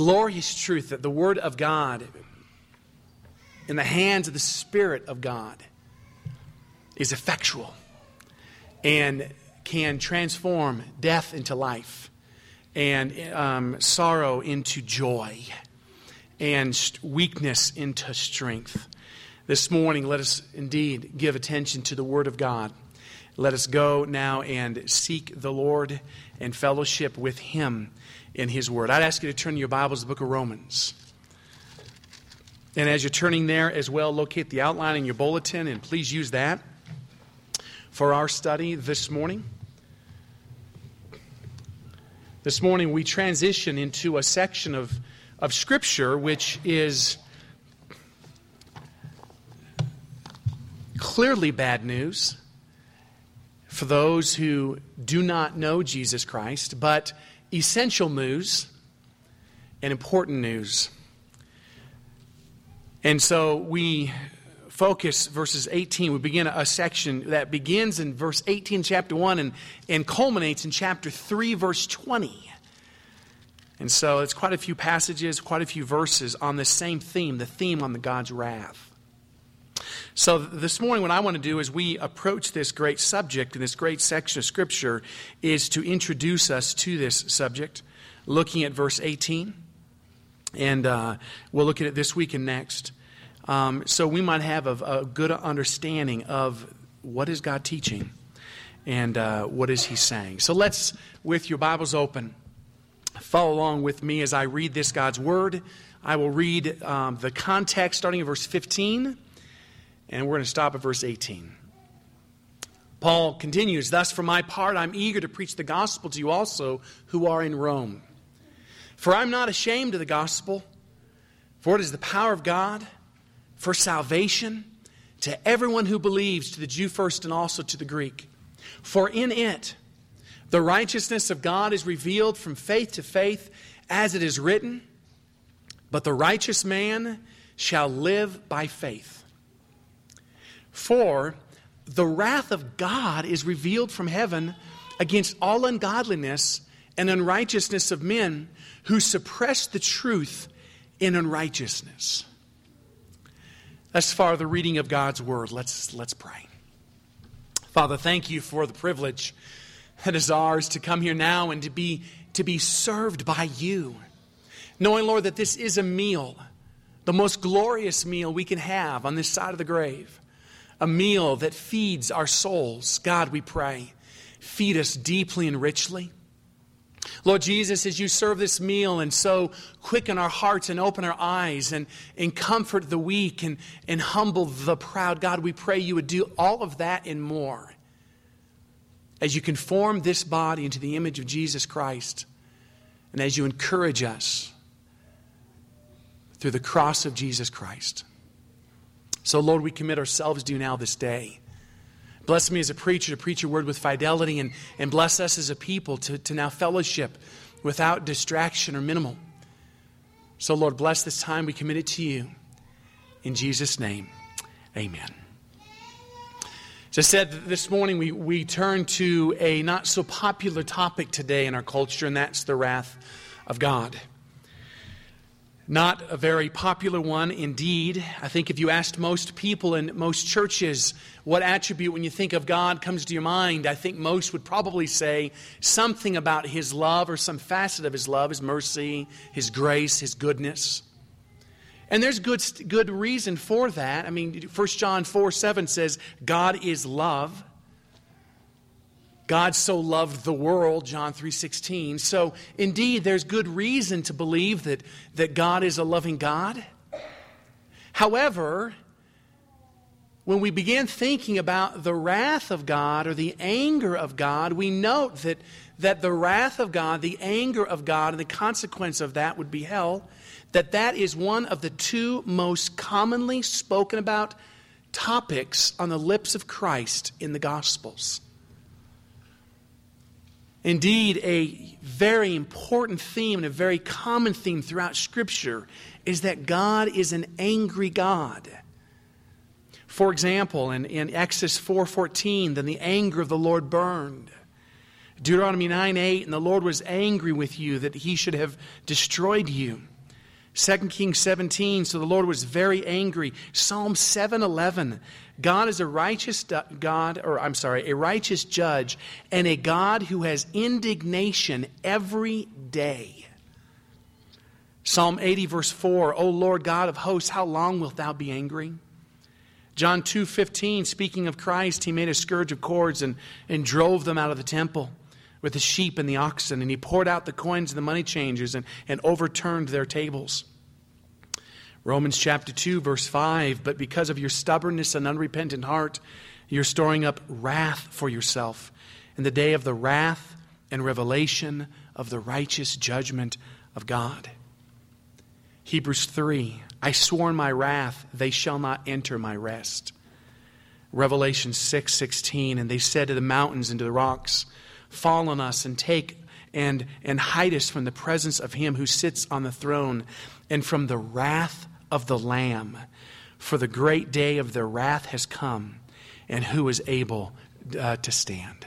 glorious truth that the Word of God in the hands of the Spirit of God is effectual and can transform death into life and sorrow into joy and weakness into strength. This morning, let us indeed give attention to the Word of God. Let us go now and seek the Lord and fellowship with Him in His Word. I'd ask you to turn your Bibles to the book of Romans. And as you're turning there as well, locate the outline in your bulletin, and please use that for our study this morning. This morning we transition into a section of Scripture which is clearly bad news for those who do not know Jesus Christ, but essential news and important news. And so we focus verses 18. We begin a section that begins in verse 18, chapter 1, and culminates in chapter 3, verse 20. And so it's quite a few passages, quite a few verses on this same theme, the theme on the God's wrath. So this morning what I want to do as we approach this great subject in this great section of Scripture is to introduce us to this subject, looking at verse 18. And we'll look at it this week and next. So we might have a good understanding of what is God teaching and what is He saying. So let's, with your Bibles open, follow along with me as I read this God's Word. I will read the context starting at verse 15, and we're going to stop at verse 18. Paul continues, "Thus for my part I'm eager to preach the gospel to you also who are in Rome. For I'm not ashamed of the gospel, for it is the power of God for salvation to everyone who believes, to the Jew first and also to the Greek. For in it the righteousness of God is revealed from faith to faith, as it is written, but the righteous man shall live by faith. For the wrath of God is revealed from heaven against all ungodliness and unrighteousness of men who suppress the truth in unrighteousness." Thus far, the reading of God's Word. Let's pray. Father, thank you for the privilege that is ours to come here now and to be served by you. Knowing, Lord, that this is a meal, the most glorious meal we can have on this side of the grave. A meal that feeds our souls. God, we pray, feed us deeply and richly. Lord Jesus, as you serve this meal and so quicken our hearts and open our eyes and comfort the weak and humble the proud, God, we pray you would do all of that and more as you conform this body into the image of Jesus Christ and as you encourage us through the cross of Jesus Christ. So, Lord, we commit ourselves to you now this day. Bless me as a preacher to preach your word with fidelity and bless us as a people to now fellowship without distraction or minimal. So, Lord, bless this time. We commit it to you. In Jesus' name, amen. As I said this morning, we turn to a not so popular topic today in our culture, and that's the wrath of God. Not a very popular one indeed. I think if you asked most people in most churches what attribute when you think of God comes to your mind, I think most would probably say something about His love or some facet of His love, His mercy, His grace, His goodness. And there's good reason for that. I mean, 1 John 4:7 says, God is love. God so loved the world, John 3:16. So, indeed, there's good reason to believe that God is a loving God. However, when we begin thinking about the wrath of God or the anger of God, we note that the wrath of God, the anger of God, and the consequence of that would be hell, that is one of the two most commonly spoken about topics on the lips of Christ in the Gospels. Indeed, a very important theme and a very common theme throughout Scripture is that God is an angry God. For example, in Exodus 4:14, then the anger of the Lord burned. Deuteronomy 9:8, and the Lord was angry with you that he should have destroyed you. 2 Kings 17, so the Lord was very angry. Psalm 7:11, God is a righteous a righteous judge and a God who has indignation every day. Psalm 80 verse 4, O Lord God of hosts, how long wilt thou be angry? John 2:15, speaking of Christ, he made a scourge of cords and drove them out of the temple with the sheep and the oxen, and he poured out the coins of the money changers and overturned their tables. Romans chapter 2 verse 5, but because of your stubbornness and unrepentant heart, you're storing up wrath for yourself in the day of the wrath and revelation of the righteous judgment of God. Hebrews 3, I swore in my wrath, they shall not enter my rest. Revelation 6:16, and they said to the mountains and to the rocks, fall on us and take and hide us from the presence of him who sits on the throne and from the wrath of the Lamb. For the great day of their wrath has come, and who is able to stand?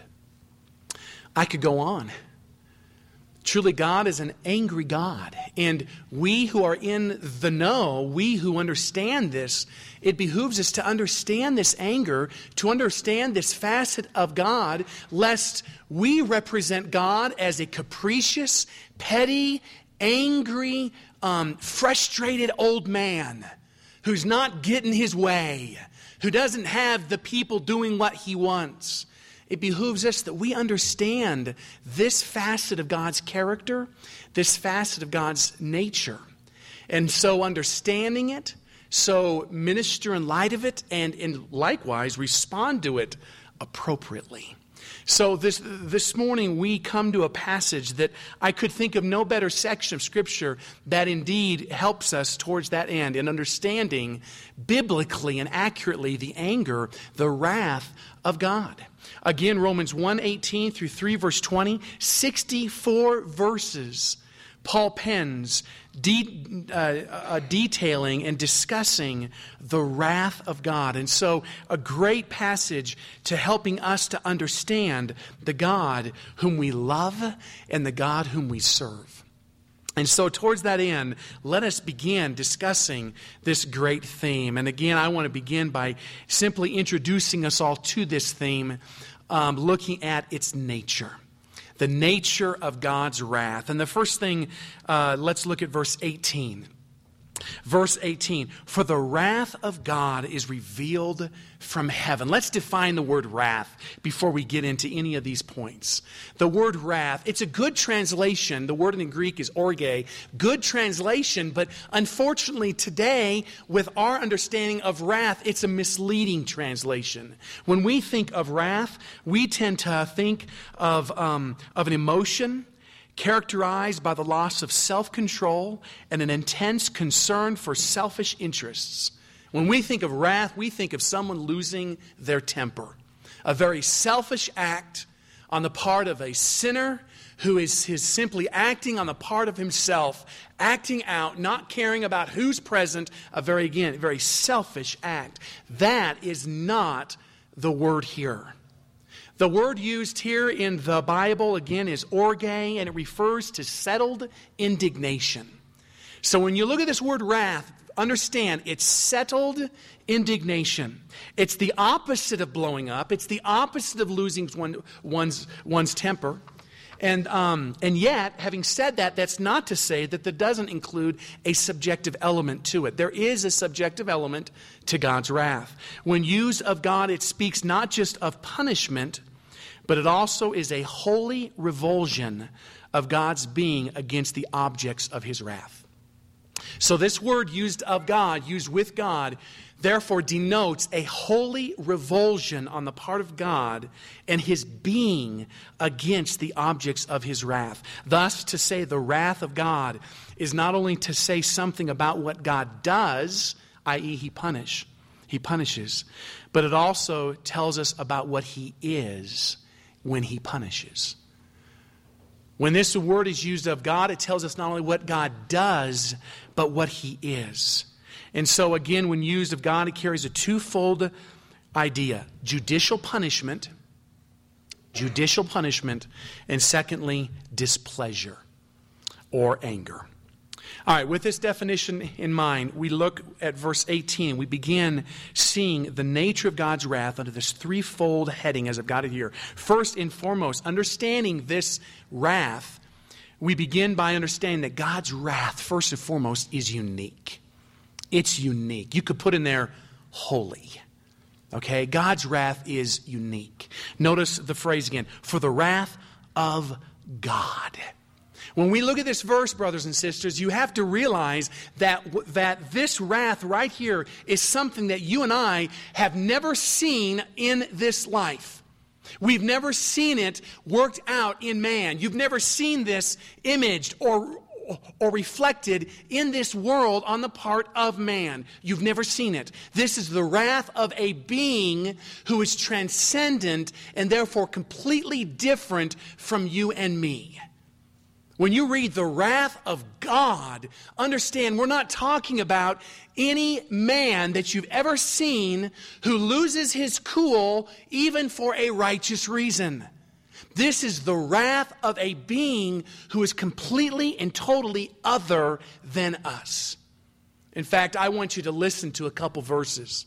I could go on. Truly, God is an angry God. And we who are in the know, we who understand this, it behooves us to understand this anger, to understand this facet of God, lest we represent God as a capricious, petty, angry, frustrated old man who's not getting his way, who doesn't have the people doing what he wants. It behooves us that we understand this facet of God's character, this facet of God's nature. And so understanding it, so minister in light of it, and likewise respond to it appropriately. So this morning we come to a passage that I could think of no better section of Scripture that indeed helps us towards that end in understanding biblically and accurately the anger, the wrath of God. Again, Romans 1:18 through 3 verse 20, 64 verses. Paul pens detailing and discussing the wrath of God. And so a great passage to helping us to understand the God whom we love and the God whom we serve. And so towards that end, let us begin discussing this great theme. And again, I want to begin by simply introducing us all to this theme, looking at its nature. The nature of God's wrath. And the first thing, let's look at verse 18. Verse 18, for the wrath of God is revealed from heaven. Let's define the word wrath before we get into any of these points. The word wrath, it's a good translation. The word in Greek is orge. Good translation, but unfortunately today, with our understanding of wrath, it's a misleading translation. When we think of wrath, we tend to think of an emotion characterized by the loss of self-control and an intense concern for selfish interests. When we think of wrath, we think of someone losing their temper. A very selfish act on the part of a sinner who is simply acting on the part of himself, acting out, not caring about who's present, a very selfish act. That is not the word here. The word used here in the Bible, again, is orge, and it refers to settled indignation. So when you look at this word wrath, understand it's settled indignation. It's the opposite of blowing up. It's the opposite of losing one's temper. And yet, having said that, that's not to say that doesn't include a subjective element to it. There is a subjective element to God's wrath. When used of God, it speaks not just of punishment, but it also is a holy revulsion of God's being against the objects of his wrath. So this word used of God, used with God, therefore denotes a holy revulsion on the part of God and his being against the objects of his wrath. Thus, to say the wrath of God is not only to say something about what God does, i.e. he punishes, but it also tells us about what he is when he punishes. When this word is used of God, it tells us not only what God does, but what he is. And so again, when used of God, it carries a twofold idea. Judicial punishment judicial punishment, and secondly, displeasure or anger. All right, with this definition in mind, we look at verse 18. We begin seeing the nature of God's wrath under this threefold heading as I've got it here. First and foremost, understanding this wrath, we begin by understanding that God's wrath, first and foremost, is unique. It's unique. You could put in there holy. Okay? God's wrath is unique. Notice the phrase again, for the wrath of God. When we look at this verse, brothers and sisters, you have to realize that this wrath right here is something that you and I have never seen in this life. We've never seen it worked out in man. You've never seen this imaged or reflected in this world on the part of man. You've never seen it. This is the wrath of a being who is transcendent and therefore completely different from you and me. When you read the wrath of God, understand we're not talking about any man that you've ever seen who loses his cool even for a righteous reason. This is the wrath of a being who is completely and totally other than us. In fact, I want you to listen to a couple verses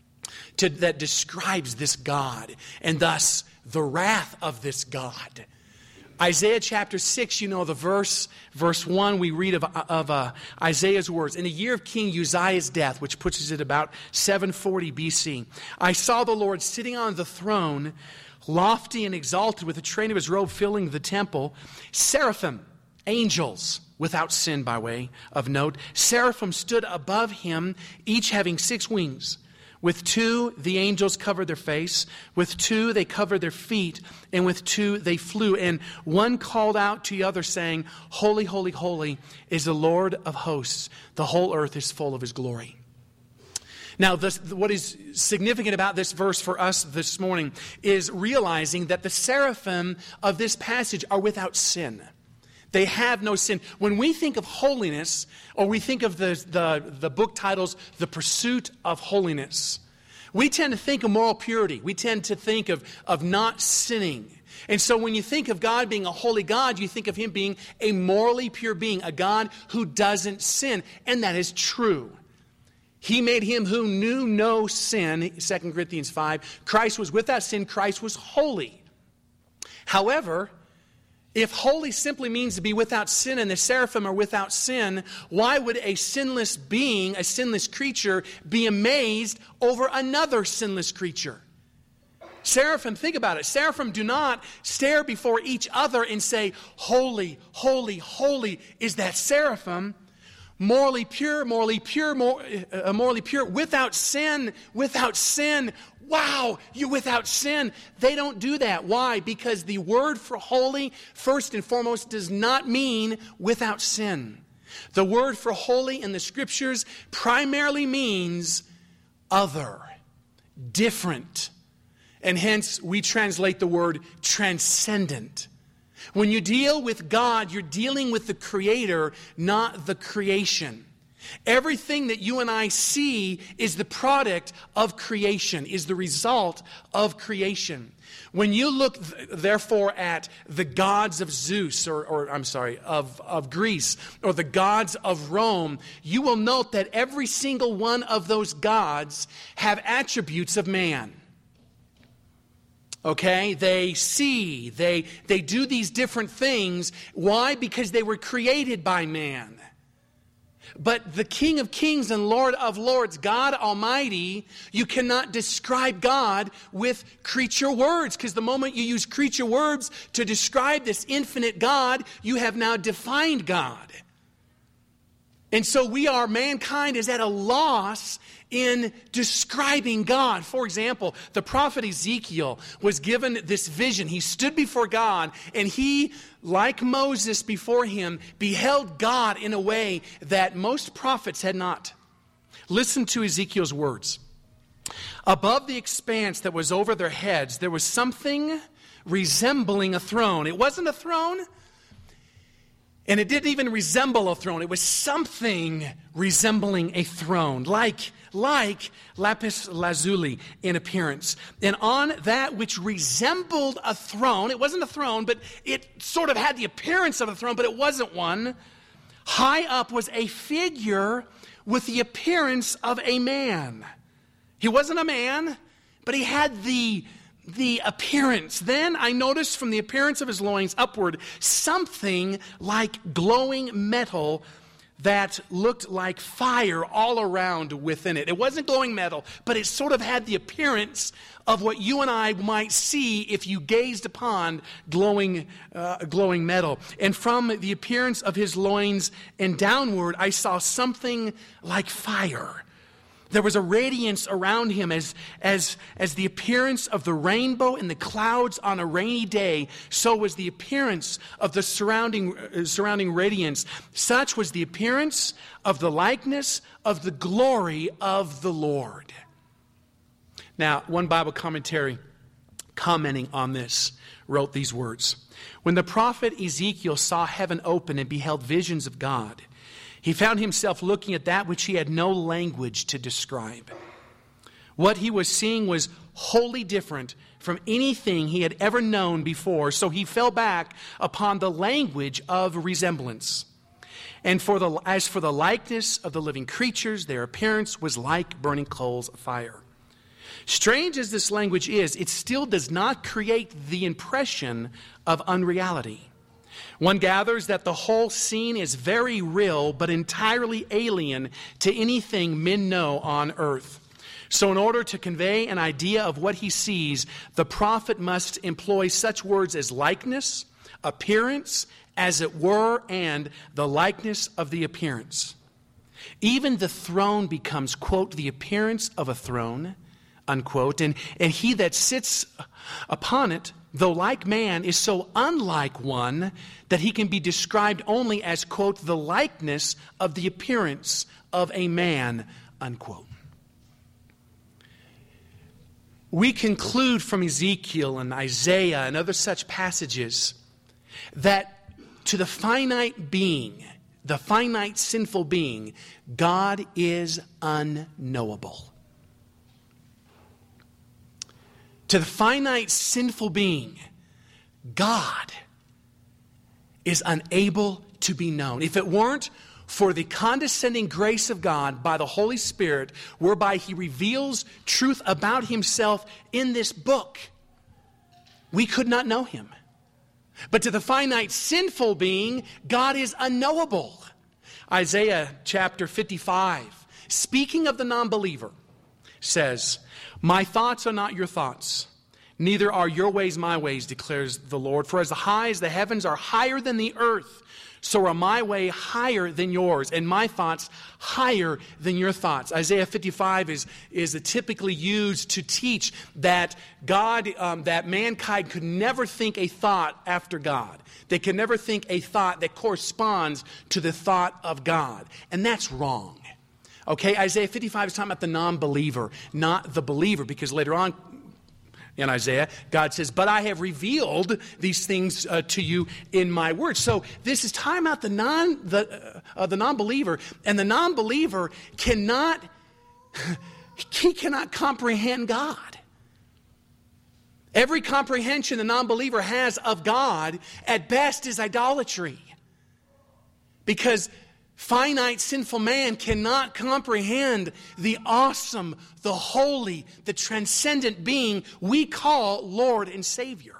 that describes this God and thus the wrath of this God. Isaiah chapter 6, you know the verse 1, we read of Isaiah's words. In the year of King Uzziah's death, which puts us at about 740 BC, I saw the Lord sitting on the throne, lofty and exalted, with the train of his robe filling the temple. Seraphim, angels, without sin by way of note, seraphim stood above him, each having 6 wings. With 2, the angels covered their face. With 2, they covered their feet. And with 2, they flew. And one called out to the other, saying, Holy, holy, holy is the Lord of hosts. The whole earth is full of his glory. Now, what is significant about this verse for us this morning is realizing that the seraphim of this passage are without sin. They have no sin. When we think of holiness, or we think of the book titles, The Pursuit of Holiness, we tend to think of moral purity. We tend to think of not sinning. And so when you think of God being a holy God, you think of him being a morally pure being, a God who doesn't sin. And that is true. He made him who knew no sin, 2 Corinthians 5. Christ was without sin. Christ was holy. However, if holy simply means to be without sin and the seraphim are without sin, why would a sinless being, a sinless creature, be amazed over another sinless creature? Seraphim, think about it. Seraphim do not stare before each other and say, holy, holy, holy is that seraphim. Morally pure, morally pure, morally pure, without sin, without sin. Wow, you're without sin. They don't do that. Why? Because the word for holy, first and foremost, does not mean without sin. The word for holy in the scriptures primarily means other, different. And hence we translate the word transcendent. When you deal with God, you're dealing with the Creator, not the creation. Everything that you and I see is the product of creation, is the result of creation. When you look, therefore, at the gods of Zeus, of Greece, or the gods of Rome, you will note that every single one of those gods have attributes of man. Okay, they see, they do these different things. Why? Because they were created by man. But the King of Kings and Lord of Lords, God Almighty, you cannot describe God with creature words, because the moment you use creature words to describe this infinite God, you have now defined God. And so mankind is at a loss in describing God. For example, the prophet Ezekiel was given this vision. He stood before God, and he, like Moses before him, beheld God in a way that most prophets had not. Listen to Ezekiel's words. Above the expanse that was over their heads, there was something resembling a throne. It wasn't a throne, and it didn't even resemble a throne. It was something resembling a throne, like like lapis lazuli in appearance. And on that which resembled a throne, it wasn't a throne, but it sort of had the appearance of a throne, but it wasn't one. High up was a figure with the appearance of a man. He wasn't a man, but he had the appearance. Then I noticed from the appearance of his loins upward something like glowing metal that looked like fire all around within it. It wasn't glowing metal, but it sort of had the appearance of what you and I might see if you gazed upon glowing metal. And from the appearance of his loins and downward, I saw something like fire. There was a radiance around him as the appearance of the rainbow in the clouds on a rainy day. So was the appearance of the surrounding radiance. Such was the appearance of the likeness of the glory of the Lord. Now, one Bible commentary commenting on this wrote these words. When the prophet Ezekiel saw heaven open and beheld visions of God, he found himself looking at that which he had no language to describe. What he was seeing was wholly different from anything he had ever known before, so he fell back upon the language of resemblance. And as for the likeness of the living creatures, their appearance was like burning coals of fire. Strange as this language is, it still does not create the impression of unreality. One gathers that the whole scene is very real, but entirely alien to anything men know on earth. So in order to convey an idea of what he sees, the prophet must employ such words as likeness, appearance, as it were, and the likeness of the appearance. Even the throne becomes, quote, the appearance of a throne, unquote, and he that sits upon it, though like man, is so unlike one that he can be described only as, quote, the likeness of the appearance of a man, unquote. We conclude from Ezekiel and Isaiah and other such passages that to the finite being, the finite sinful being, God is unknowable. To the finite sinful being, God is unable to be known. If it weren't for the condescending grace of God by the Holy Spirit, whereby He reveals truth about Himself in this book, we could not know Him. But to the finite sinful being, God is unknowable. Isaiah chapter 55, speaking of the non-believer, says, "My thoughts are not your thoughts, neither are your ways my ways, declares the Lord. For as the heavens are higher than the earth, so are my way higher than yours, and my thoughts higher than your thoughts." Isaiah 55 is typically used to teach that God, that mankind could never think a thought after God. They can never think a thought that corresponds to the thought of God. And that's wrong. Okay, Isaiah 55 is talking about the non-believer, not the believer, because later on in Isaiah, God says, "But I have revealed these things to you in my word." So this is talking about the non-believer, and the non-believer cannot comprehend God. Every comprehension the non-believer has of God, at best, is idolatry, because finite, sinful man cannot comprehend the awesome, the holy, the transcendent being we call Lord and Savior.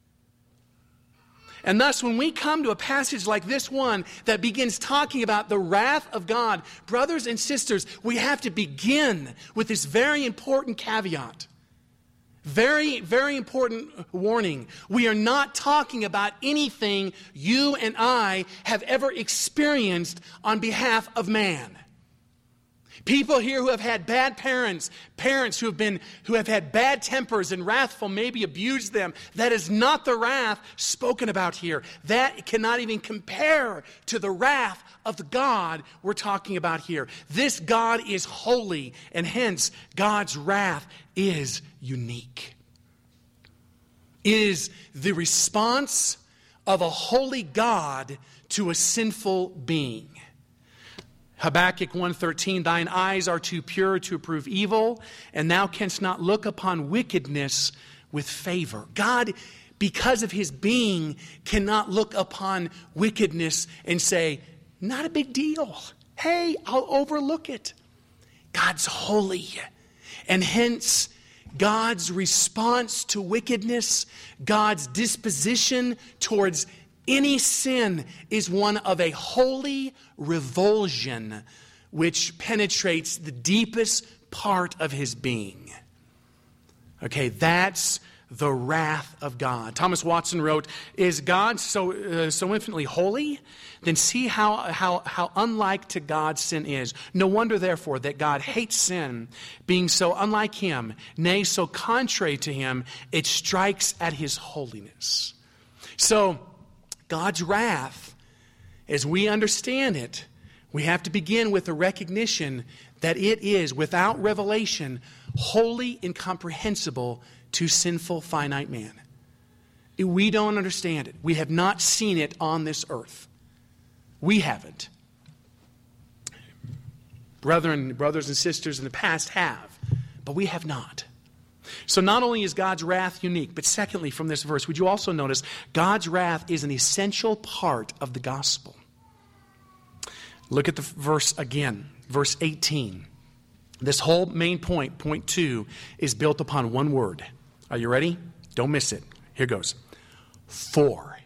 And thus, when we come to a passage like this one that begins talking about the wrath of God, brothers and sisters, we have to begin with this very important caveat. Very, very important warning. We are not talking about anything you and I have ever experienced on behalf of man. People here who have had bad parents who have had bad tempers and wrathful, maybe abused them. That is not the wrath spoken about here. That cannot even compare to the wrath of the God we're talking about here. This God is holy, and hence God's wrath is unique. It is the response of a holy God to a sinful being. Habakkuk 1:13, thine eyes are too pure to approve evil, and thou canst not look upon wickedness with favor. God, because of his being, cannot look upon wickedness and say, not a big deal. Hey, I'll overlook it. God's holy. And hence, God's response to wickedness, God's disposition towards any sin is one of a holy revulsion which penetrates the deepest part of his being. Okay, that's the wrath of God. Thomas Watson wrote, is God so infinitely holy? Then see how unlike to God sin is. No wonder, therefore, that God hates sin, being so unlike him, nay, so contrary to him, it strikes at his holiness. So, God's wrath, as we understand it, we have to begin with the recognition that it is, without revelation, wholly incomprehensible to sinful, finite man. We don't understand it. We have not seen it on this earth. We haven't. Brothers and sisters in the past have, but we have not. So not only is God's wrath unique, but secondly, from this verse, would you also notice God's wrath is an essential part of the gospel. Look at the verse again, verse 18. This whole main point, point 2, is built upon one word. Are you ready? Don't miss it. Here goes. For.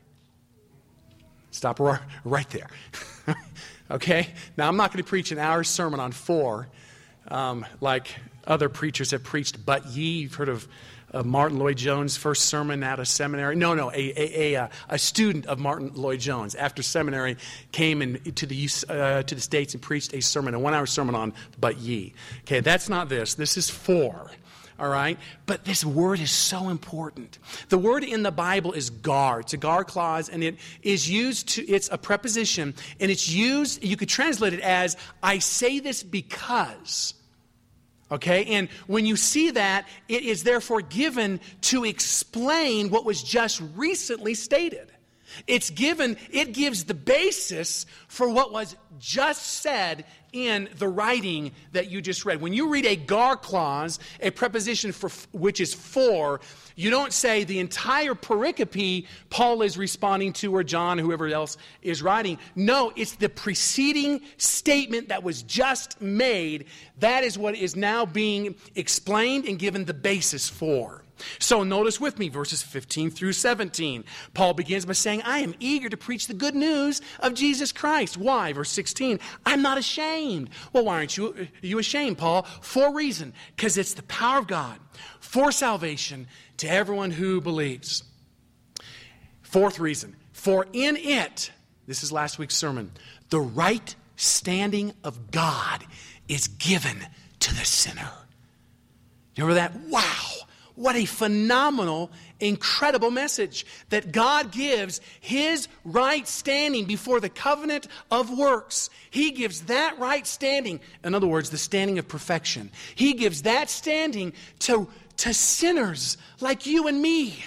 Stop right there. Okay? Now, I'm not going to preach an hour sermon on for, like other preachers have preached, but ye. You've heard of Martin Lloyd-Jones' first sermon out of seminary. A student of Martin Lloyd-Jones after seminary came to the States and preached a sermon, a 1-hour sermon on but ye. Okay, that's not this. This is for. All right? But this word is so important. The word in the Bible is gar. It's a gar clause, and it is used to, it's a preposition, and it's used, you could translate it as, I say this because. Okay? And when you see that, it is therefore given to explain what was just recently stated. It gives the basis for what was just said in the writing that you just read. When you read a gar clause, a preposition for which is for, you don't say the entire pericope Paul is responding to, or John, whoever else is writing. No, it's the preceding statement that was just made. That is what is now being explained and given the basis for. So notice with me verses 15 through 17. Paul begins by saying, I am eager to preach the good news of Jesus Christ. Why? Verse 16, I'm not ashamed. Well, why aren't you ashamed, Paul? For a reason. Because it's the power of God for salvation to everyone who believes. Fourth reason, for in it, this is last week's sermon, the right standing of God is given to the sinner. You remember that? Wow. What a phenomenal, incredible message that God gives his right standing before the covenant of works. He gives that right standing, in other words, the standing of perfection. He gives that standing to sinners like you and me.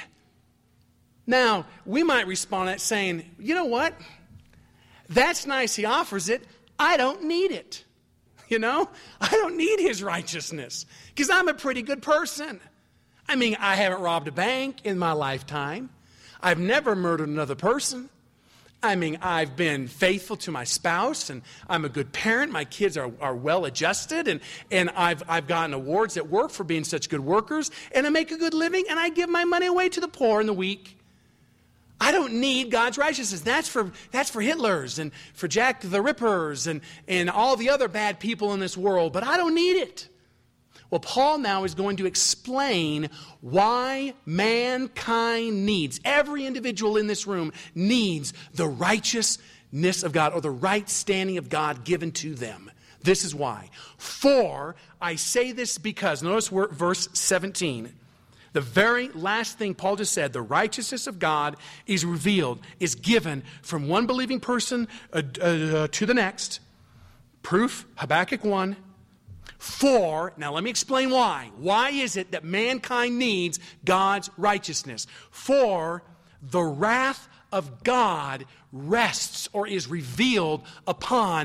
Now, we might respond to that saying, you know what? That's nice, he offers it. I don't need it. You know? I don't need his righteousness because I'm a pretty good person. I mean, I haven't robbed a bank in my lifetime. I've never murdered another person. I mean, I've been faithful to my spouse, and I'm a good parent. My kids are well-adjusted, and I've gotten awards at work for being such good workers, and I make a good living, and I give my money away to the poor and the weak. I don't need God's righteousness. That's for Hitlers and for Jack the Rippers and all the other bad people in this world, but I don't need it. Well, Paul now is going to explain why mankind needs, every individual in this room needs the righteousness of God or the right standing of God given to them. This is why. For I say this because, notice verse 17, the very last thing Paul just said, the righteousness of God is revealed, is given from one believing person to the next. Proof, Habakkuk 1. For, now let me explain why. Why is it that mankind needs God's righteousness? For the wrath of God rests or is revealed upon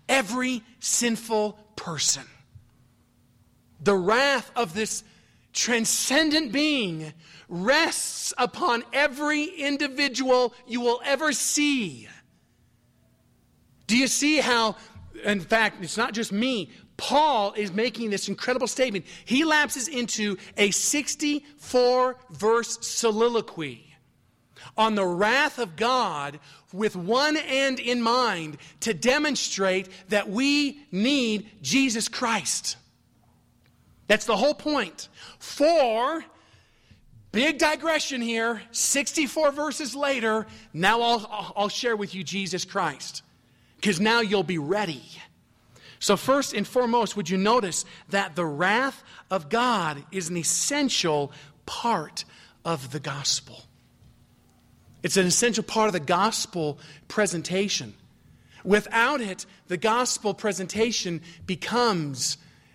every sinful person. The wrath of this transcendent being rests upon every individual you will ever see. Do you see how, in fact, it's not just me, Paul is making this incredible statement. He lapses into a 64-verse soliloquy on the wrath of God with one end in mind, to demonstrate that we need Jesus Christ. That's the whole point. For, big digression here, 64 verses later, now I'll share with you Jesus Christ. Because now you'll be ready. So first and foremost, would you notice that the wrath of God is an essential part of the gospel? It's an essential part of the gospel presentation. Without it, the gospel presentation becomes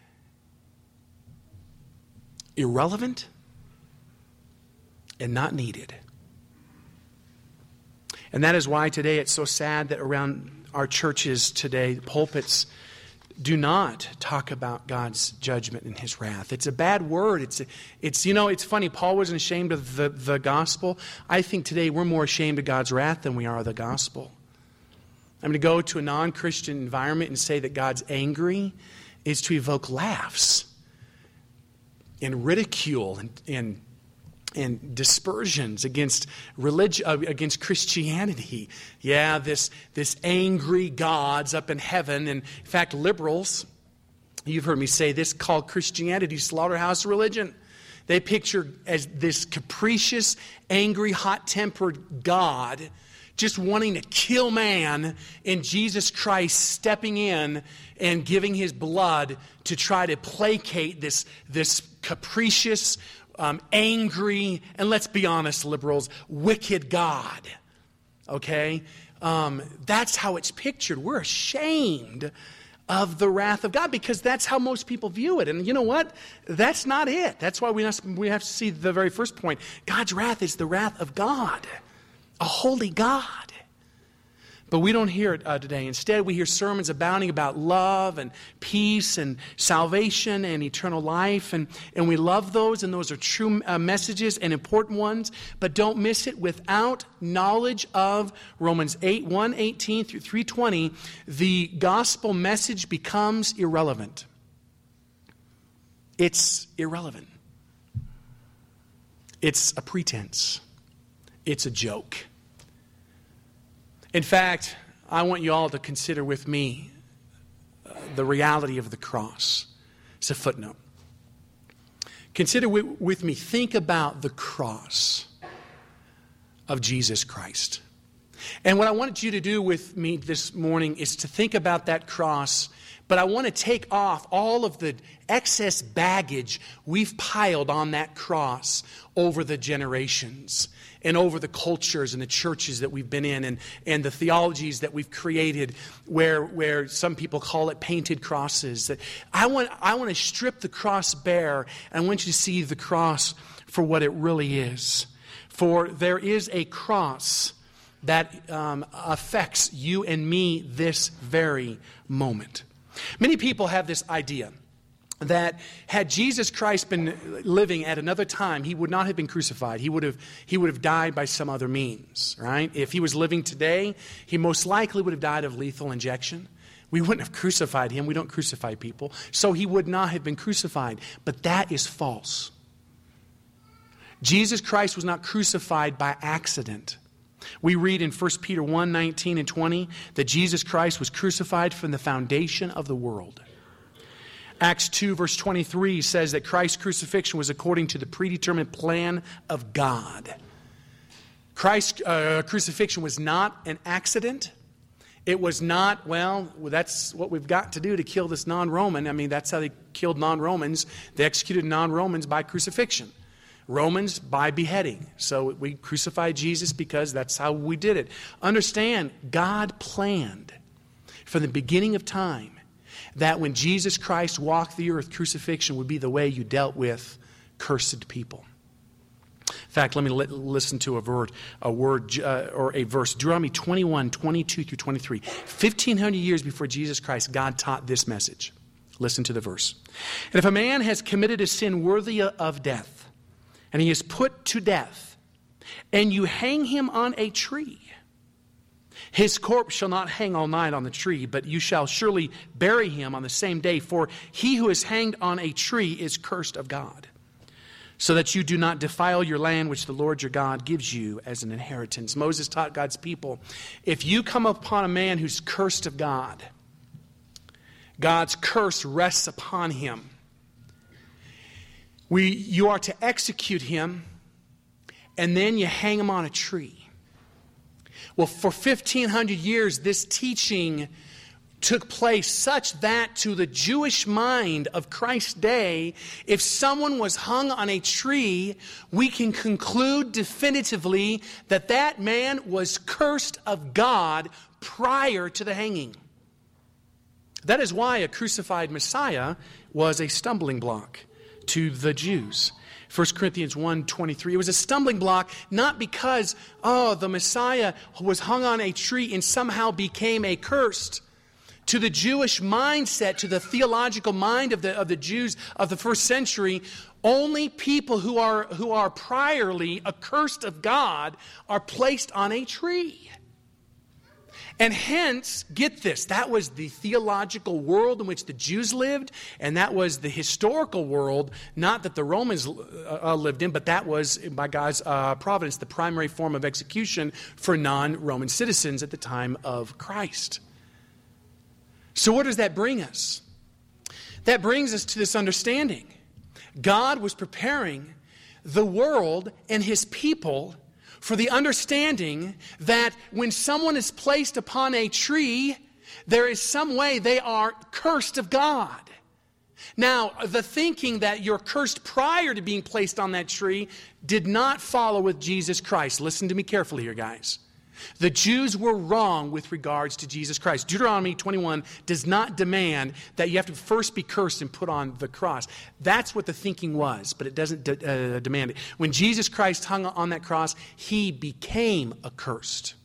irrelevant and not needed. And that is why today it's so sad that around our churches today, pulpits do not talk about God's judgment and His wrath. It's a bad word. It's funny. Paul wasn't ashamed of the gospel. I think today we're more ashamed of God's wrath than we are of the gospel. I'm going to go to a non-Christian environment and say that God's angry is to evoke laughs and ridicule and dispersions against religion, against Christianity. Yeah, this angry God's up in heaven. And in fact, liberals, you've heard me say this, call Christianity slaughterhouse religion. They picture as this capricious, angry, hot-tempered God just wanting to kill man, and Jesus Christ stepping in and giving His blood to try to placate this capricious, angry, and let's be honest, liberals, wicked God. Okay? That's how it's pictured. We're ashamed of the wrath of God because that's how most people view it. And you know what? That's not it. That's why we have to see the very first point. God's wrath is the wrath of God, a holy God. But we don't hear it today. Instead, we hear sermons abounding about love and peace and salvation and eternal life. And we love those, and those are true messages and important ones. But don't miss it. Without knowledge of Romans 8, 1:18 through 3:20, the gospel message becomes irrelevant. It's irrelevant. It's a pretense. It's a joke. In fact, I want you all to consider with me the reality of the cross. It's a footnote. Consider with me, think about the cross of Jesus Christ. And what I wanted you to do with me this morning is to think about that cross, but I want to take off all of the excess baggage we've piled on that cross over the generations and over the cultures and the churches that we've been in and the theologies that we've created where some people call it painted crosses. I want to strip the cross bare, and I want you to see the cross for what it really is. For there is a cross that affects you and me this very moment. Many people have this idea that had Jesus Christ been living at another time, He would not have been crucified. He would have died by some other means, right? If He was living today, He most likely would have died of lethal injection. We wouldn't have crucified Him. We don't crucify people. So He would not have been crucified. But that is false. Jesus Christ was not crucified by accident. We read in 1 Peter 1, 19 and 20 that Jesus Christ was crucified from the foundation of the world. Acts 2, verse 23 says that Christ's crucifixion was according to the predetermined plan of God. Christ's crucifixion was not an accident. It was not, well, that's what we've got to do to kill this non-Roman. I mean, that's how they killed non-Romans. They executed non-Romans by crucifixion. Romans by beheading. So we crucified Jesus because that's how we did it. Understand, God planned from the beginning of time that when Jesus Christ walked the earth, crucifixion would be the way you dealt with cursed people. fact, let me listen to a verse. Deuteronomy 21, 22 through 23. 1,500 years before Jesus Christ, God taught this message. Listen to the verse. And if a man has committed a sin worthy of death, and he is put to death, and you hang him on a tree, his corpse shall not hang all night on the tree, but you shall surely bury him on the same day. For he who is hanged on a tree is cursed of God, so that you do not defile your land which the Lord your God gives you as an inheritance. Moses taught God's people, if you come upon a man who's cursed of God, God's curse rests upon him. You are to execute him, and then you hang him on a tree. Well, for 1,500 years, this teaching took place such that to the Jewish mind of Christ's day, if someone was hung on a tree, we can conclude definitively that that man was cursed of God prior to the hanging. That is why a crucified Messiah was a stumbling block to the Jews. 1 Corinthians 1:23. It was a stumbling block not because, the Messiah was hung on a tree and somehow became accursed. To the Jewish mindset, to the theological mind of the Jews of the first century, only people who are priorly accursed of God are placed on a tree. And hence, get this, that was the theological world in which the Jews lived, and that was the historical world, not that the Romans lived in, but that was, by God's providence, the primary form of execution for non-Roman citizens at the time of Christ. So what does that bring us? That brings us to this understanding. God was preparing the world and his people for the understanding that when someone is placed upon a tree, there is some way they are cursed of God. Now, the thinking that you're cursed prior to being placed on that tree did not follow with Jesus Christ. Listen to me carefully here, guys. The Jews were wrong with regards to Jesus Christ. Deuteronomy 21 does not demand that you have to first be cursed and put on the cross. That's what the thinking was, but it doesn't demand it. When Jesus Christ hung on that cross, he became accursed.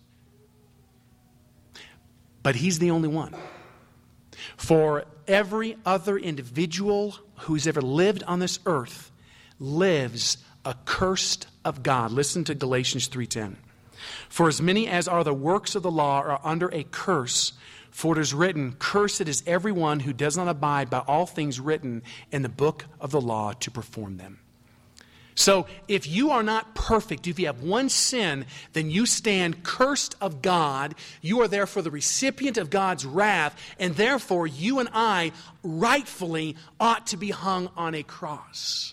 But he's the only one. For every other individual who's ever lived on this earth lives accursed of God. Listen to Galatians 3:10. For as many as are the works of the law are under a curse, for it is written, cursed is everyone who does not abide by all things written in the book of the law to perform them. So if you are not perfect, if you have one sin, then you stand cursed of God. You are therefore the recipient of God's wrath, and therefore you and I rightfully ought to be hung on a cross.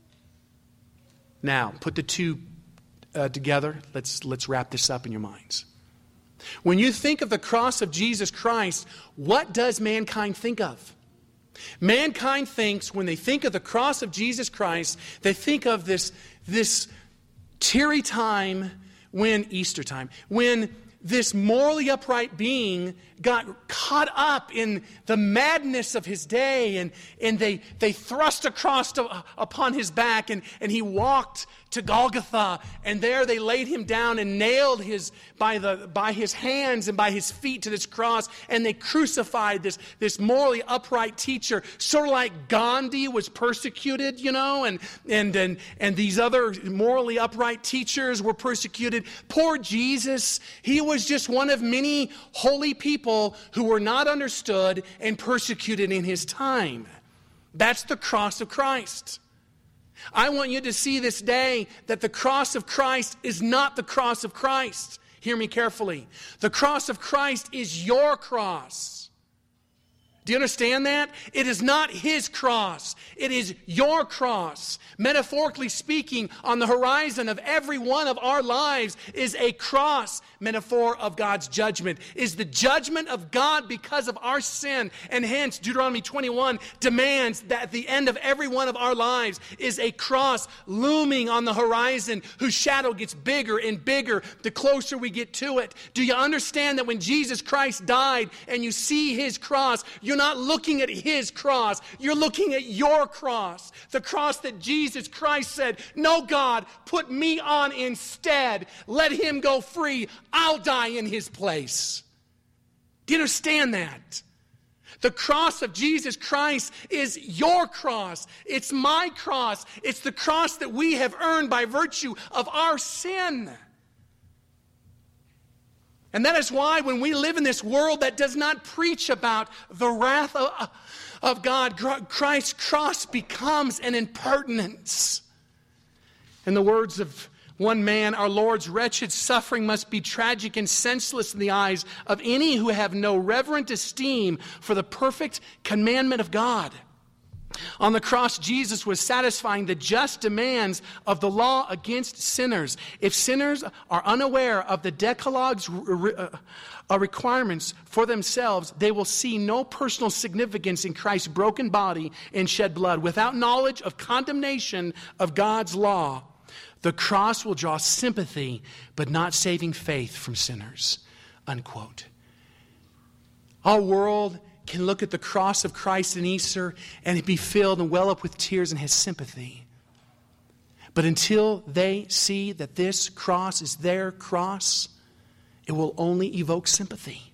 Now, put the two together. Let's wrap this up in your minds. When you think of the cross of Jesus Christ, what does mankind think of? Mankind thinks, when they think of the cross of Jesus Christ, they think of this teary time when Easter time, when this morally upright being got caught up in the madness of his day, and they thrust a cross upon his back, and he walked to Golgotha, and there they laid him down and nailed by his hands and by his feet to this cross, and they crucified this morally upright teacher, sort of like Gandhi was persecuted, and these other morally upright teachers were persecuted. Poor Jesus, he was just one of many holy people who were not understood and persecuted in his time. That's the cross of Christ. I want you to see this day that the cross of Christ is not the cross of Christ. Hear me carefully. The cross of Christ is your cross. Do you understand that? It is not his cross. It is your cross. Metaphorically speaking, on the horizon of every one of our lives is a cross, metaphor of God's judgment. Is the judgment of God because of our sin. And hence, Deuteronomy 21 demands that at the end of every one of our lives is a cross looming on the horizon whose shadow gets bigger and bigger the closer we get to it. Do you understand that when Jesus Christ died and you see his cross, you're you're not looking at his cross. You're looking at your cross. The cross that Jesus Christ said, no, God, put me on instead. Let him go free. I'll die in his place. Do you understand that? The cross of Jesus Christ is your cross. It's my cross. It's the cross that we have earned by virtue of our sin. And that is why when we live in this world that does not preach about the wrath of God, Christ's cross becomes an impertinence. In the words of one man, our Lord's wretched suffering must be tragic and senseless in the eyes of any who have no reverent esteem for the perfect commandment of God. On the cross, Jesus was satisfying the just demands of the law against sinners. If sinners are unaware of the Decalogue's requirements for themselves, they will see no personal significance in Christ's broken body and shed blood. Without knowledge of condemnation of God's law, the cross will draw sympathy, but not saving faith from sinners. Unquote. Our world can look at the cross of Christ in Easter and be filled and well up with tears and his sympathy. But until they see that this cross is their cross, it will only evoke sympathy.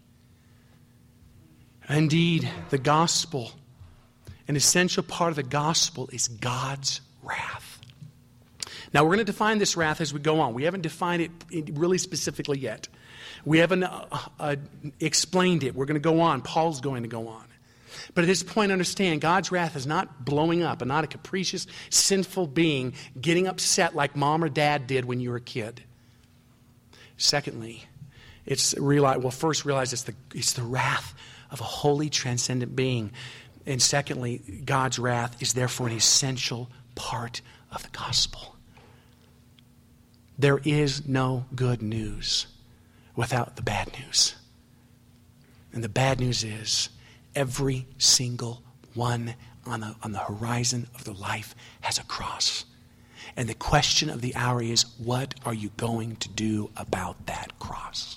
Indeed, the gospel, an essential part of the gospel, is God's wrath. Now, we're going to define this wrath as we go on. We haven't defined it really specifically yet. We haven't explained it. We're going to go on. Paul's going to go on. But at this point, understand, God's wrath is not blowing up and not a capricious, sinful being getting upset like mom or dad did when you were a kid. Secondly, first realize it's the wrath of a holy, transcendent being. And secondly, God's wrath is therefore an essential part of the gospel. There is no good news without the bad news. And the bad news is every single one on the horizon of the life has a cross. And the question of the hour is, what are you going to do about that cross?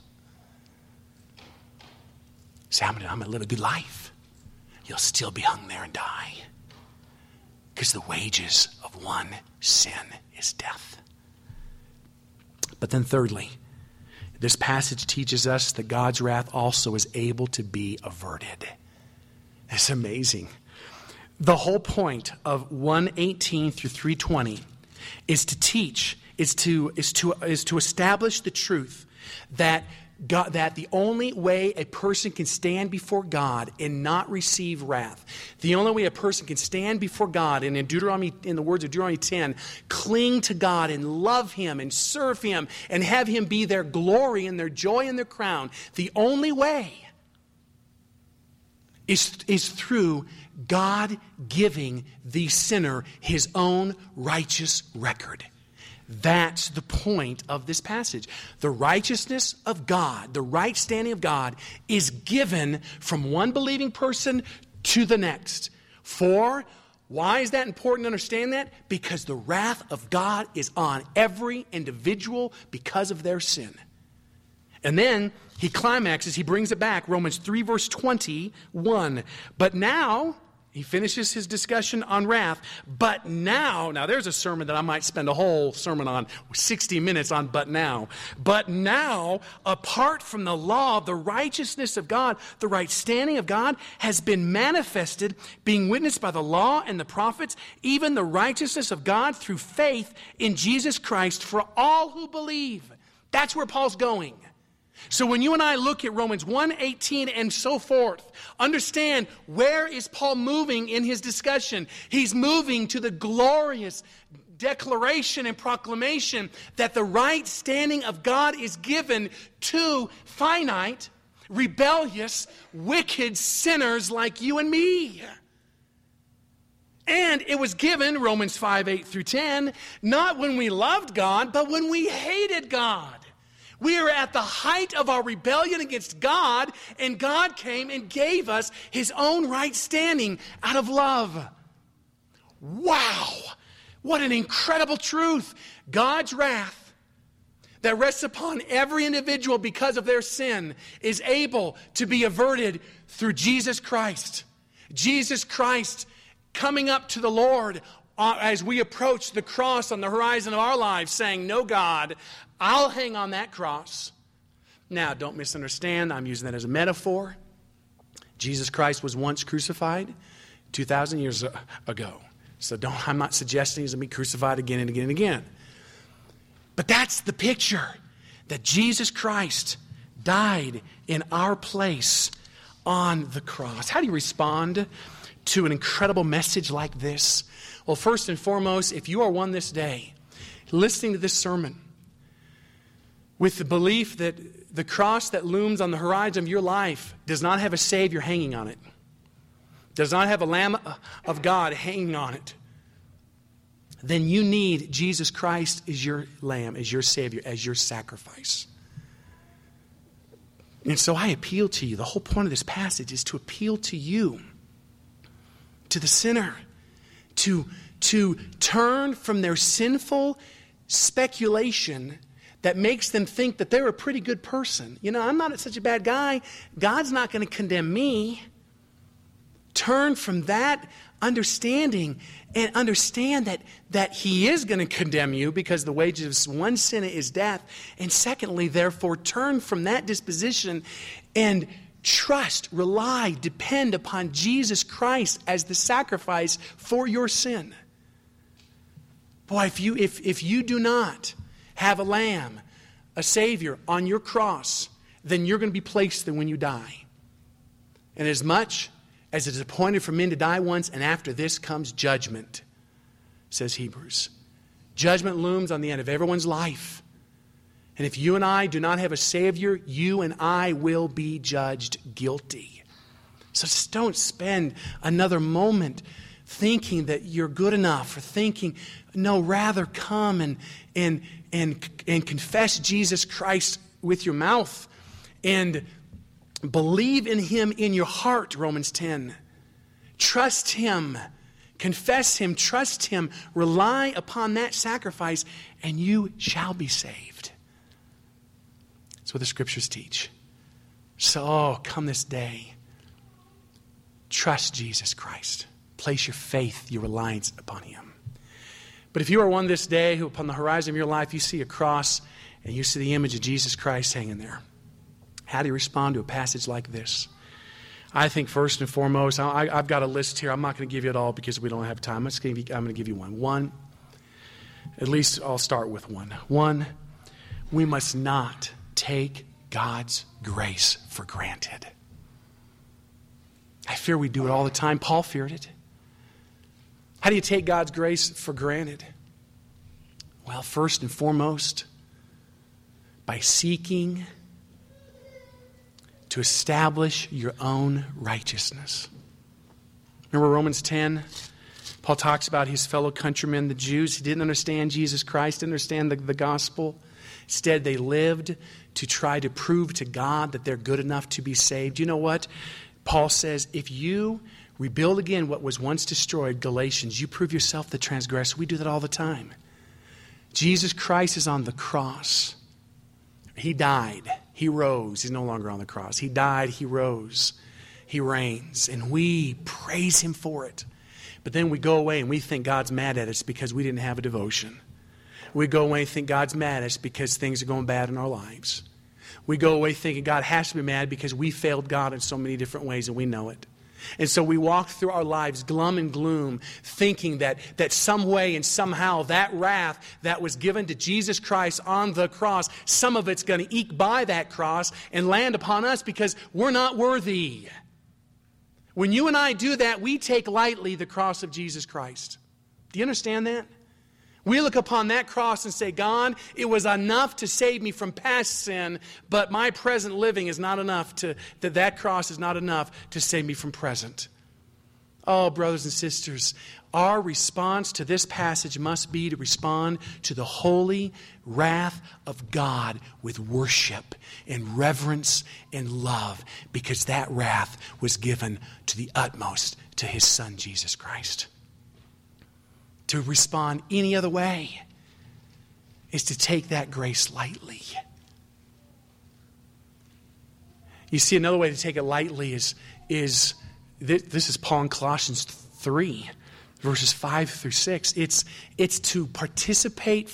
Say, I'm going to live a good life. You'll still be hung there and die. Because the wages of one sin is death. But then thirdly, this passage teaches us that God's wrath also is able to be averted. It's amazing. The whole point of 1:18 through 3:20 is to teach, is to establish the truth that the only way a person can stand before God and not receive wrath, the only way a person can stand before God, and in the words of Deuteronomy 10, cling to God and love him and serve him and have him be their glory and their joy and their crown, the only way is through God giving the sinner his own righteous record. That's the point of this passage. The righteousness of God, the right standing of God, is given from one believing person to the next. Why is that important to understand that? Because the wrath of God is on every individual because of their sin. And then he climaxes, he brings it back, Romans 3 verse 21. But now, he finishes his discussion on wrath. But now there's a sermon that I might spend a whole sermon on, 60 minutes on but now. But now, apart from the law, the righteousness of God, the right standing of God has been manifested, being witnessed by the law and the prophets, even the righteousness of God through faith in Jesus Christ for all who believe. That's where Paul's going. So when you and I look at Romans 1:18 and so forth, understand, where is Paul moving in his discussion? He's moving to the glorious declaration and proclamation that the right standing of God is given to finite, rebellious, wicked sinners like you and me. And it was given, Romans 5:8 through 10, not when we loved God, but when we hated God. We are at the height of our rebellion against God, and God came and gave us his own right standing out of love. Wow! What an incredible truth. God's wrath that rests upon every individual because of their sin is able to be averted through Jesus Christ. Jesus Christ coming up to the Lord as we approach the cross on the horizon of our lives, saying, no, God, I'll hang on that cross. Now, don't misunderstand. I'm using that as a metaphor. Jesus Christ was once crucified 2,000 years ago. So I'm not suggesting he's going to be crucified again and again and again. But that's the picture, that Jesus Christ died in our place on the cross. How do you respond to an incredible message like this? Well, first and foremost, if you are one this day listening to this sermon with the belief that the cross that looms on the horizon of your life does not have a Savior hanging on it, does not have a Lamb of God hanging on it, then you need Jesus Christ as your Lamb, as your Savior, as your sacrifice. And so I appeal to you. The whole point of this passage is to appeal to you, to the sinner, to turn from their sinful speculation that makes them think that they're a pretty good person. You know, I'm not such a bad guy. God's not going to condemn me. Turn from that understanding and understand that He is going to condemn you because the wages of one sin is death. And secondly, therefore, turn from that disposition and trust, rely, depend upon Jesus Christ as the sacrifice for your sin. Boy, if you do not have a lamb, a Savior on your cross, then you're going to be placed there when you die. And as much as it is appointed for men to die once, and after this comes judgment, says Hebrews. Judgment looms on the end of everyone's life. And if you and I do not have a Savior, you and I will be judged guilty. So just don't spend another moment thinking that you're good enough, or thinking, no, rather come and confess Jesus Christ with your mouth and believe in Him in your heart, Romans 10. Trust Him. Confess Him. Trust Him. Rely upon that sacrifice, and you shall be saved. That's what the Scriptures teach. So, come this day. Trust Jesus Christ. Place your faith, your reliance upon Him. But if you are one this day who upon the horizon of your life you see a cross and you see the image of Jesus Christ hanging there, how do you respond to a passage like this? I think first and foremost, I've got a list here. I'm not going to give you it all because we don't have time. I'm going to give you one. One, at least I'll start with one. One, we must not take God's grace for granted. I fear we do it all the time. Paul feared it. How do you take God's grace for granted? Well, first and foremost, by seeking to establish your own righteousness. Remember Romans 10? Paul talks about his fellow countrymen, the Jews. He didn't understand Jesus Christ, didn't understand the gospel. Instead, they lived to try to prove to God that they're good enough to be saved. You know what? Paul says, if you rebuild again what was once destroyed, Galatians, you prove yourself the transgressor. We do that all the time. Jesus Christ is on the cross. He died. He rose. He's no longer on the cross. He died. He rose. He reigns. And we praise Him for it. But then we go away and we think God's mad at us because we didn't have a devotion. We go away and think God's mad at us because things are going bad in our lives. We go away thinking God has to be mad because we failed God in so many different ways and we know it. And so we walk through our lives glum and gloom, thinking that some way and somehow that wrath that was given to Jesus Christ on the cross, some of it's going to eke by that cross and land upon us because we're not worthy. When you and I do that, we take lightly the cross of Jesus Christ. Do you understand that? We look upon that cross and say, God, it was enough to save me from past sin, but my present living is not enough that cross is not enough to save me from present. Oh, brothers and sisters, our response to this passage must be to respond to the holy wrath of God with worship and reverence and love, because that wrath was given to the utmost to His Son, Jesus Christ. To respond any other way is to take that grace lightly. You see, another way to take it lightly is This is Paul in Colossians 3, verses 5 through 6. It's to participate,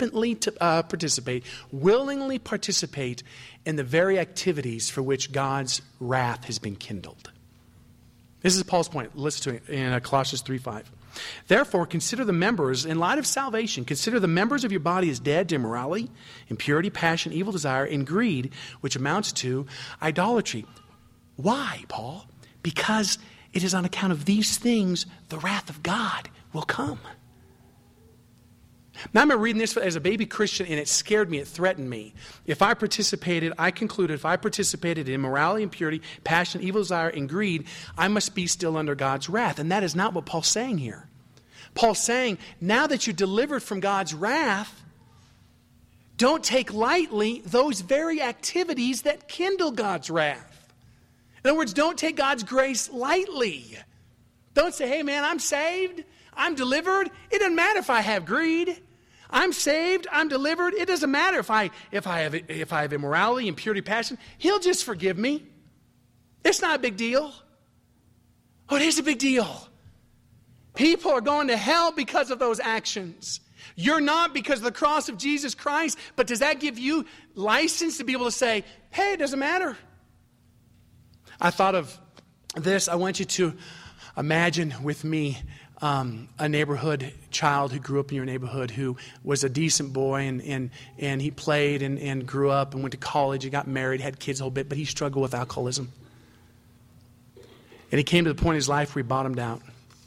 willingly participate in the very activities for which God's wrath has been kindled. This is Paul's point. Listen to it in Colossians 3:5. Therefore, consider the members, in light of salvation, consider the members of your body as dead to immorality, impurity, passion, evil desire, and greed, which amounts to idolatry. Why, Paul? Because it is on account of these things the wrath of God will come. Now, I remember reading this as a baby Christian, and it scared me. It threatened me. I concluded if I participated in immorality, impurity, passion, evil desire, and greed, I must be still under God's wrath. And that is not what Paul's saying here. Paul's saying, now that you're delivered from God's wrath, don't take lightly those very activities that kindle God's wrath. In other words, don't take God's grace lightly. Don't say, hey man, I'm saved, I'm delivered. It doesn't matter if I have greed. I'm saved, I'm delivered. It doesn't matter if I have immorality, impurity, passion. He'll just forgive me. It's not a big deal. Oh, it is a big deal. People are going to hell because of those actions. You're not because of the cross of Jesus Christ, but does that give you license to be able to say, hey, it doesn't matter? I thought of this. I want you to imagine with me a neighborhood child who grew up in your neighborhood who was a decent boy and he played and grew up and went to college and got married, had kids a whole bit, but he struggled with alcoholism. And he came to the point in his life where he bottomed out.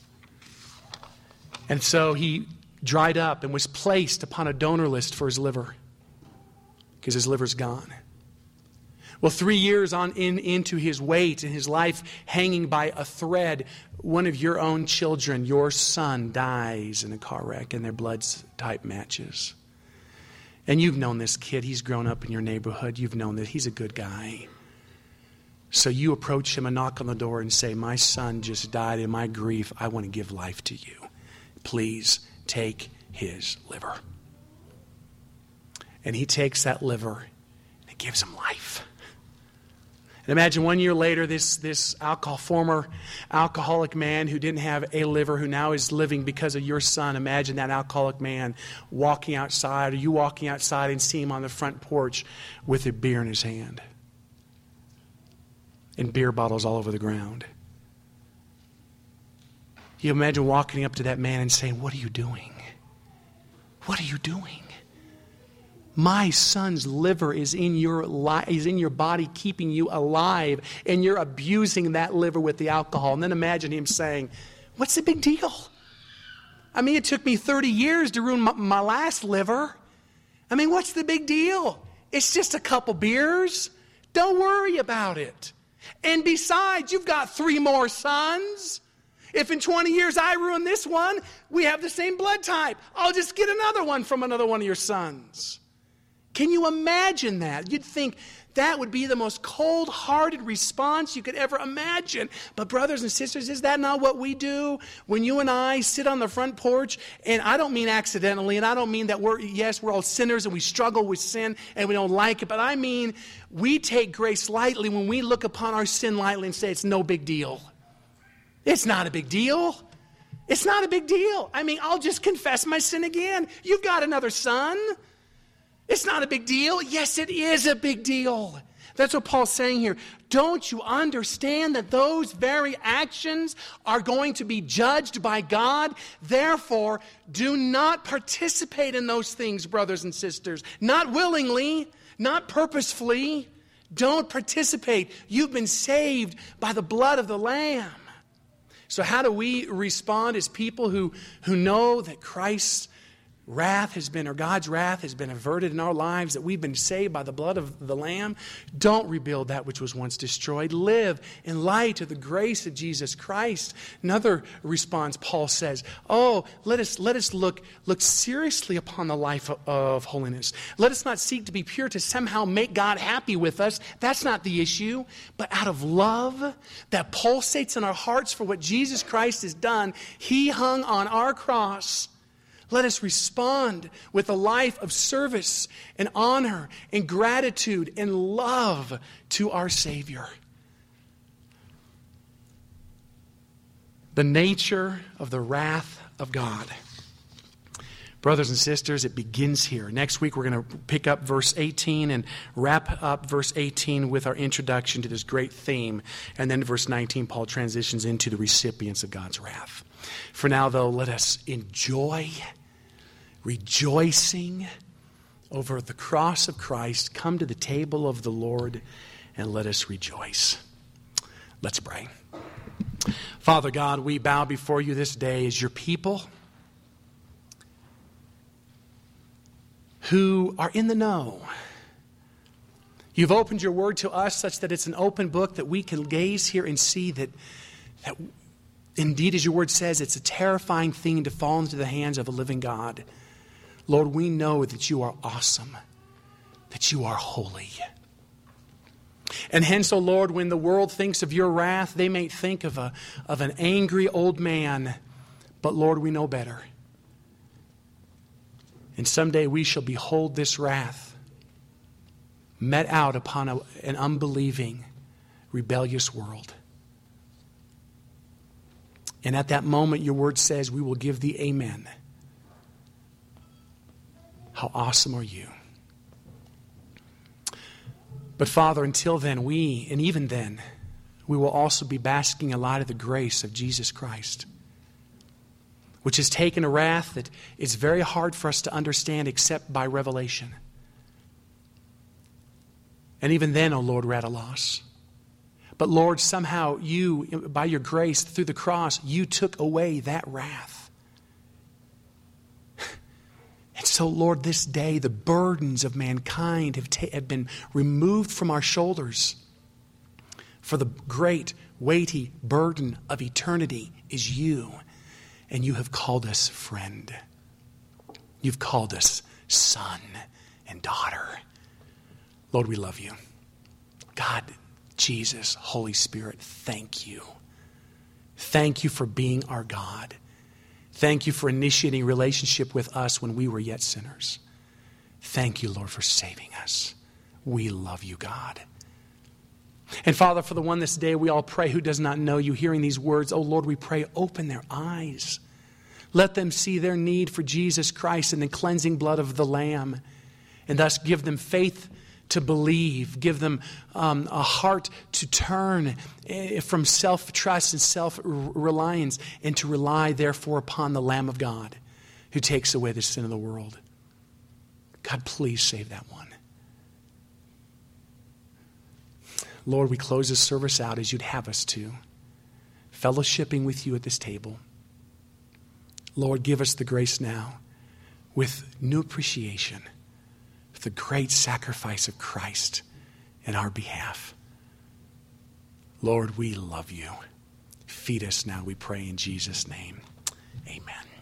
And so he dried up and was placed upon a donor list for his liver because his liver's gone. Well, 3 years into his wait and his life hanging by a thread, one of your own children, your son, dies in a car wreck and their blood type matches. And you've known this kid. He's grown up in your neighborhood. You've known that he's a good guy. So you approach him and knock on the door and say, my son just died. In my grief, I want to give life to you. Please take his liver. And he takes that liver and it gives him life. And imagine 1 year later, this former alcoholic man who didn't have a liver, who now is living because of your son. Imagine that alcoholic man walking outside, or you walking outside and see him on the front porch with a beer in his hand. And beer bottles all over the ground. You imagine walking up to that man and saying, what are you doing? What are you doing? My son's liver is in your body, keeping you alive, and you're abusing that liver with the alcohol. And then imagine him saying, what's the big deal? I mean, it took me 30 years to ruin my last liver. I mean, what's the big deal? It's just a couple beers. Don't worry about it. And besides, you've got 3 more sons. If in 20 years I ruin this one, we have the same blood type. I'll just get another one from another one of your sons. Can you imagine that? You'd think that would be the most cold-hearted response you could ever imagine. But brothers and sisters, is that not what we do when you and I sit on the front porch? And I don't mean accidentally, and I don't mean that we're all sinners and we struggle with sin and we don't like it. But I mean we take grace lightly when we look upon our sin lightly and say it's no big deal. It's not a big deal. It's not a big deal. I mean, I'll just confess my sin again. You've got another son. It's not a big deal. Yes, it is a big deal. That's what Paul's saying here. Don't you understand that those very actions are going to be judged by God? Therefore, do not participate in those things, brothers and sisters. Not willingly, not purposefully. Don't participate. You've been saved by the blood of the Lamb. So how do we respond as people who know that Christ's wrath has been, or God's wrath has been averted in our lives, that we've been saved by the blood of the Lamb? Don't rebuild that which was once destroyed. Live in light of the grace of Jesus Christ. Another response, Paul says, let us look seriously upon the life of holiness. Let us not seek to be pure to somehow make God happy with us. That's not the issue. But out of love that pulsates in our hearts for what Jesus Christ has done, He hung on our cross. Let us respond with a life of service and honor and gratitude and love to our Savior. The nature of the wrath of God. Brothers and sisters, it begins here. Next week we're going to pick up verse 18 and wrap up verse 18 with our introduction to this great theme. And then verse 19, Paul transitions into the recipients of God's wrath. For now, though, let us enjoy, rejoicing over the cross of Christ, come to the table of the Lord, and let us rejoice. Let's pray. Father God, we bow before you this day as your people who are in the know. You've opened your word to us such that it's an open book that we can gaze here and see that indeed, as your word says, it's a terrifying thing to fall into the hands of a living God. Lord, we know that you are awesome, that you are holy. And hence, O Lord, when the world thinks of your wrath, they may think of an angry old man. But Lord, we know better. And someday we shall behold this wrath met out upon an unbelieving, rebellious world. And at that moment, your word says, we will give thee amen. How awesome are you? But Father, until then, and even then, we will also be basking a lot of the grace of Jesus Christ, which has taken a wrath that is very hard for us to understand except by revelation. And even then, O Lord, we're at a loss. But Lord, somehow you, by your grace, through the cross, you took away that wrath. And so, Lord, this day, the burdens of mankind have been removed from our shoulders. For the great, weighty burden of eternity is you. And you have called us friend. You've called us son and daughter. Lord, we love you. God, Jesus, Holy Spirit, thank you. Thank you for being our God. Thank you for initiating relationship with us when we were yet sinners. Thank you, Lord, for saving us. We love you, God. And Father, for the one this day we all pray who does not know you, hearing these words, oh Lord, we pray, open their eyes. Let them see their need for Jesus Christ and the cleansing blood of the Lamb, and thus give them faith to believe, give them a heart to turn from self-trust and self-reliance and to rely, therefore, upon the Lamb of God who takes away the sin of the world. God, please save that one. Lord, we close this service out as you'd have us to, fellowshipping with you at this table. Lord, give us the grace now with new appreciation for the great sacrifice of Christ in our behalf. Lord, we love you. Feed us now, we pray in Jesus' name. Amen.